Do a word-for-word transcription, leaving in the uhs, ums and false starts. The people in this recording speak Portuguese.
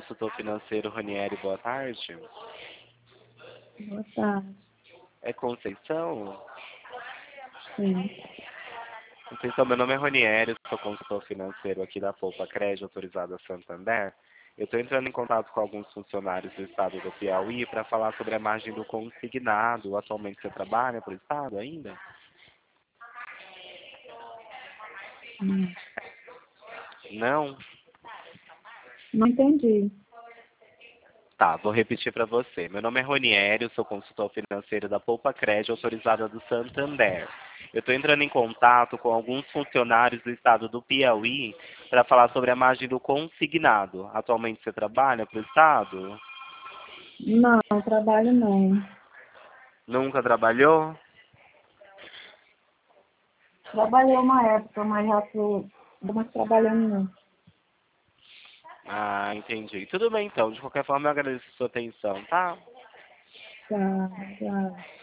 consultor financeiro Ranieri, boa tarde. Boa tarde. É Conceição? Sim. Conceição, meu nome é Ranieri, sou consultor financeiro aqui da Poupa Crédito, autorizada Santander. Eu estou entrando em contato com alguns funcionários do estado do Piauí para falar sobre a margem do consignado. Atualmente você trabalha para o estado ainda? Hum. Não? Não entendi. Tá, vou repetir para você. Meu nome é Ronieri, eu sou consultor financeiro da Poupa Crédito, autorizada do Santander. Eu estou entrando em contato com alguns funcionários do estado do Piauí para falar sobre a margem do consignado. Atualmente você trabalha para o estado? Não, trabalho não. Nunca trabalhou? Trabalhei uma época, mas já tô mais trabalhando não. Ah, entendi. Tudo bem então. De qualquer forma, eu agradeço a sua atenção, tá? Tá, tá.